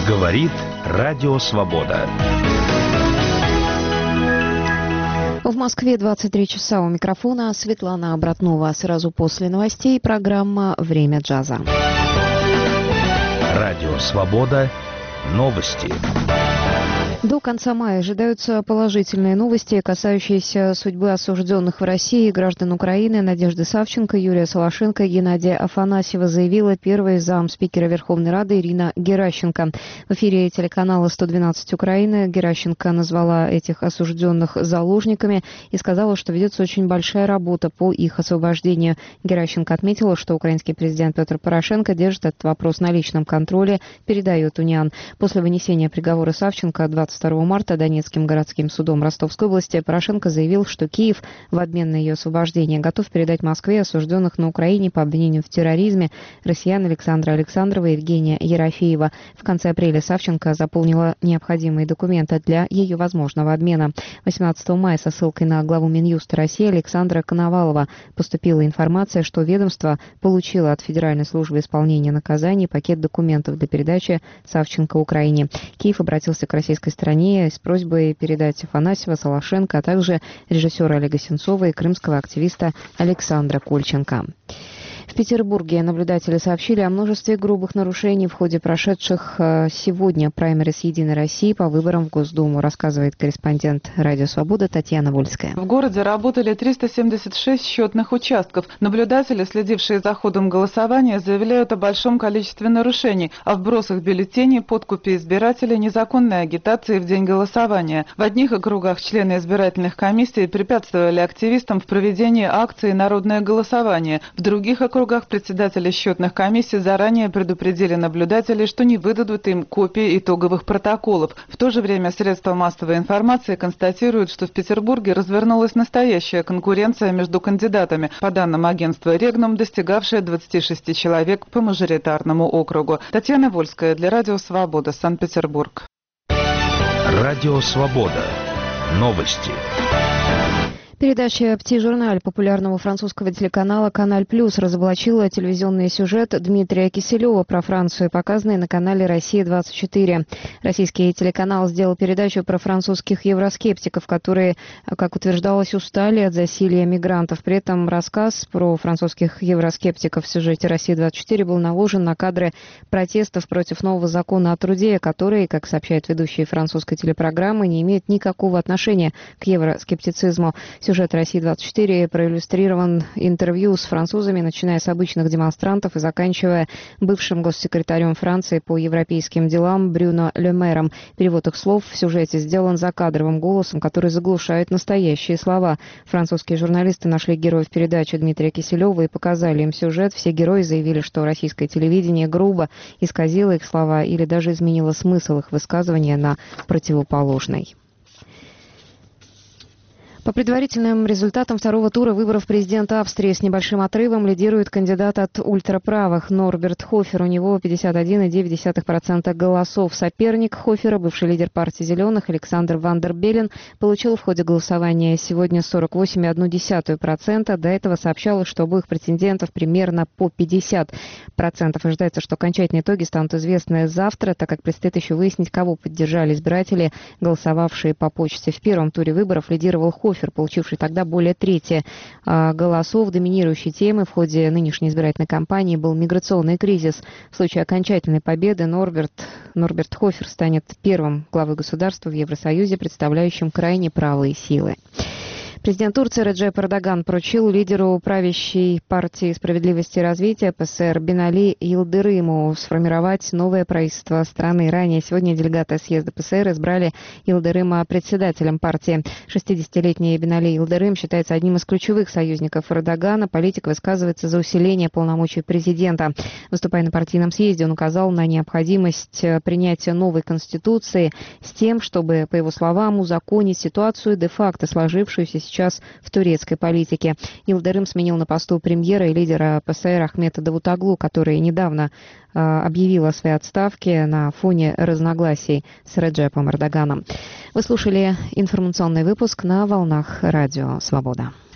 Говорит Радио Свобода. В Москве 23 часа. У микрофона Светлана Обратнова. Сразу после новостей программа «Время джаза». Радио Свобода. Новости. До конца мая ожидаются положительные новости, касающиеся судьбы осужденных в России граждан Украины. Надежда Савченко, Юлия Солошенко и Геннадия Афанасьева, заявила первый замспикера Верховной Рады Ирина Геращенко. В эфире телеканала «112 Украины» Геращенко назвала этих осужденных заложниками и сказала, что ведется очень большая работа по их освобождению. Геращенко отметила, что украинский президент Петр Порошенко держит этот вопрос на личном контроле, передает УНИАН. После вынесения приговора Савченко 22 марта Донецким городским судом Ростовской области Порошенко заявил, что Киев в обмен на ее освобождение готов передать Москве осужденных на Украине по обвинению в терроризме россиян Александра Александрова и Евгения Ерофеева. В конце апреля Савченко заполнила необходимые документы для ее возможного обмена. 18 мая со ссылкой на главу Минюста России Александра Коновалова поступила информация, что ведомство получило от Федеральной службы исполнения наказаний пакет документов для передачи Савченко Украине. Киев обратился к российской стране с просьбой передать Афанасьева, Солошенко, а также режиссера Олега Сенцова и крымского активиста Александра Кольченко. В Петербурге наблюдатели сообщили о множестве грубых нарушений в ходе прошедших сегодня праймериз «Единой России» по выборам в Госдуму, рассказывает корреспондент «Радио Свобода» Татьяна Вольская. В городе работали 376 счетных участков. Наблюдатели, следившие за ходом голосования, заявляют о большом количестве нарушений, о вбросах бюллетеней, подкупе избирателей, незаконной агитации в день голосования. В одних округах члены избирательных комиссий препятствовали активистам в проведении акции «Народное голосование». В других округах председатели счетных комиссий заранее предупредили наблюдателей, что не выдадут им копии итоговых протоколов. В то же время средства массовой информации констатируют, что в Петербурге развернулась настоящая конкуренция между кандидатами, по данным агентства «Регнум», достигавшая 26 человек по мажоритарному округу. Татьяна Вольская для Радио Свобода, Санкт-Петербург. Радио Свобода. Новости. Передача «Пти-журналь» популярного французского телеканала «Каналь Плюс» разоблачила телевизионный сюжет Дмитрия Киселева про Францию, показанный на канале «Россия-24». Российский телеканал сделал передачу про французских евроскептиков, которые, как утверждалось, устали от засилья мигрантов. При этом рассказ про французских евроскептиков в сюжете «Россия-24» был наложен на кадры протестов против нового закона о труде, которые, как сообщают ведущие французской телепрограммы, не имеют никакого отношения к евроскептицизму. Сюжет «России-24» проиллюстрирован интервью с французами, начиная с обычных демонстрантов и заканчивая бывшим госсекретарем Франции по европейским делам Брюно Ле Мэром. Перевод их слов в сюжете сделан закадровым голосом, который заглушает настоящие слова. Французские журналисты нашли героев передачи Дмитрия Киселева и показали им сюжет. Все герои заявили, что российское телевидение грубо исказило их слова или даже изменило смысл их высказывания на противоположный. По предварительным результатам второго тура выборов президента Австрии с небольшим отрывом лидирует кандидат от ультраправых Норберт Хофер. У него 51,9% голосов. Соперник Хофера, бывший лидер партии «Зеленых» Александр Ван дер Беллен, получил в ходе голосования сегодня 48,1%. До этого сообщалось, что у обоих претендентов примерно по 50%. Ожидается, что окончательные итоги станут известны завтра, так как предстоит еще выяснить, кого поддержали избиратели, голосовавшие по почте. В первом туре выборов лидировал Хофер, получивший тогда более трети голосов. Доминирующей темой в ходе нынешней избирательной кампании был миграционный кризис. В случае окончательной победы Норберт Хофер станет первым главой государства в Евросоюзе, представляющим крайне правые силы. Президент Турции Реджеп Эрдоган поручил лидеру правящей партии «Справедливости и развития» ПСР Бинали Йылдырыму сформировать новое правительство страны. Ранее сегодня делегаты съезда ПСР избрали Йылдырыма председателем партии. 60-летний Бинали Йылдырым считается одним из ключевых союзников Эрдогана. Политик высказывается за усиление полномочий президента. Выступая на партийном съезде, он указал на необходимость принятия новой конституции с тем, чтобы, по его словам, узаконить ситуацию де-факто сложившуюся сейчас в турецкой политике. Йылдырым сменил на посту премьера и лидера ПСР Ахмета Давутоглу, который недавно объявил о своей отставке на фоне разногласий с Реджепом Эрдоганом. Вы слушали информационный выпуск на волнах Радио Свобода.